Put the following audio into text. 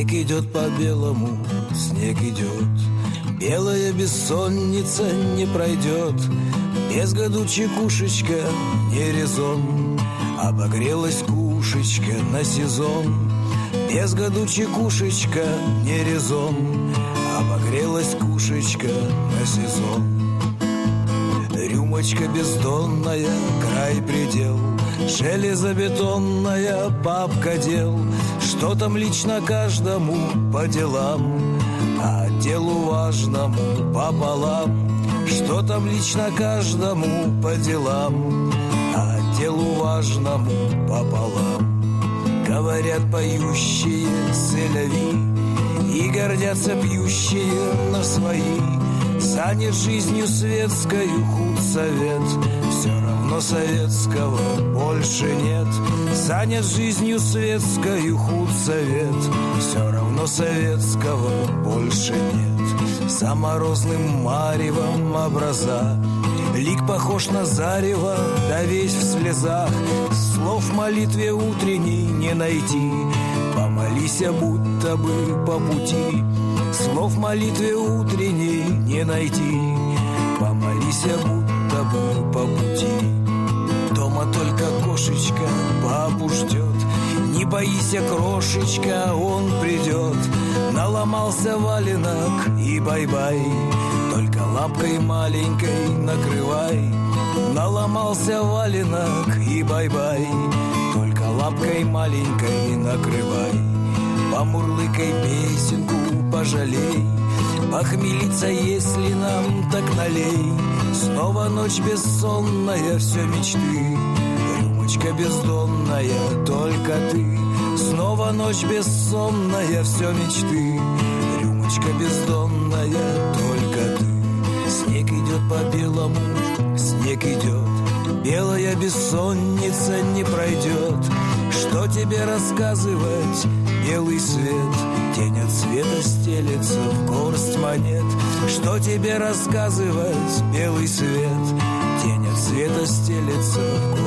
Снег идет по белому, снег идет. Белая бессонница не пройдет. Без году чекушечка не резон. Обогрелась кушечка на сезон. Без году чекушечка не резон. Обогрелась кушечка на сезон. Рюмочка бездонная, край предел. Железобетонная папка дел. Что там лично каждому по делам, а делу важному пополам. Что там лично каждому по делам, а делу важному пополам. Говорят поющие селяви и гордятся пьющие на свои. Занят жизнью светскою худсовет, все равно советского больше нет. Занят жизнью светскою худсовет, все равно советского больше нет. За морозным маревом образа лик похож на зарево, да весь в слезах. Слов в молитве утренней не найти, помолись, будто бы по пути. Слов в молитве утренней не найти, помолись, будто бы по пути. Дома только кошечка папу ждет. Не бойся, крошечка, он придет. Наломался валенок и бай-бай, только лапкой маленькой накрывай. Наломался валенок и бай-бай, только лапкой маленькой накрывай. Помурлыкай песенку, пожалей, похмелиться, если нам, так налей. Снова ночь бессонная, все мечты. Рюмочка бездонная, только ты. Снова ночь бессонная, все мечты. Рюмочка бездонная, только ты. Снег идет по белому, снег идет. Белая бессонница не пройдет. Что тебе рассказывать, белый свет? Тень от света стелется в горсть монет. Что тебе рассказывать, белый свет? Тень от света стелется в горсть